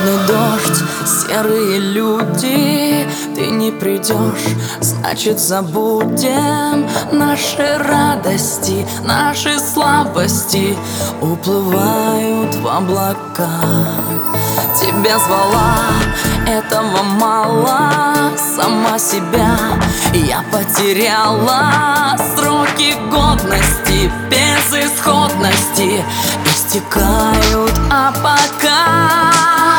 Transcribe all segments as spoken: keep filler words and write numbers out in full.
Черный дождь, серые люди. Ты не придешь, значит забудем наши радости, наши слабости уплывают в облака. Тебя звала, этого мало, сама себя я потеряла. Сроки годности, безысходности истекают, а пока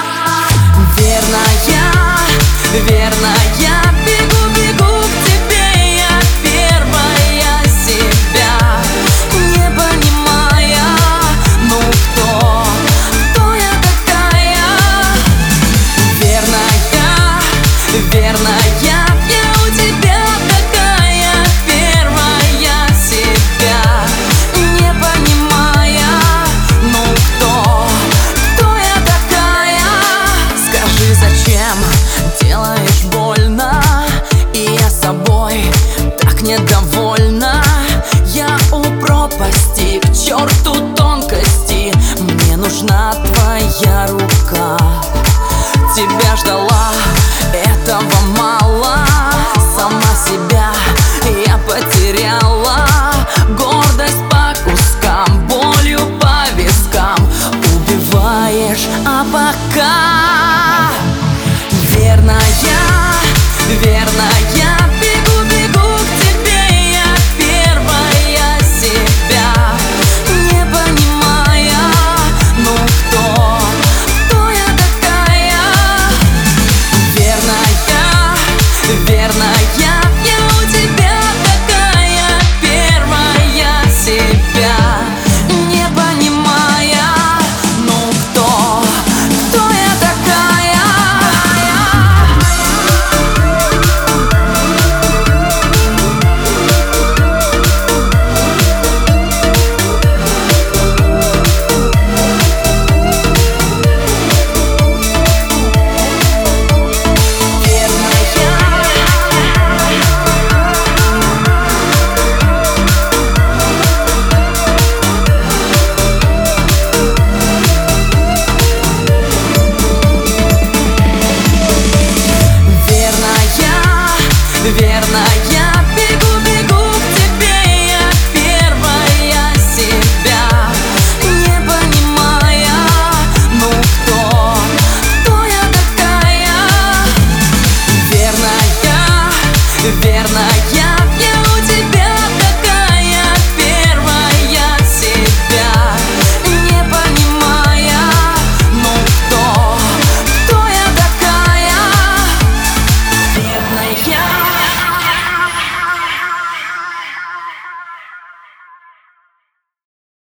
верная, верная, бегу, бегу к тебе, я первая себя не понимая. Ну кто, кто я такая? Верная, верная, я у тебя такая первая себя не понимая. Ну кто, кто я такая? Скажи, зачем делаешь больно, и я собой так недовольна. Я у пропасти, к черту тонкости, мне нужна твоя рука. Тебя ждала, этого мало, сама себя я потеряла. Гордость по кускам, болью по вискам убиваешь, а пока верная, верная, бегу, бегу к тебе, я первая себя не понимая. Ну кто, кто я такая? Верная, верная, я у тебя такая первая себя не понимая. Ну кто, кто я такая? Верная, бегу, бегу к тебе, я первая себя не понимая. Ну кто, кто я такая? Верная, верная, я у тебя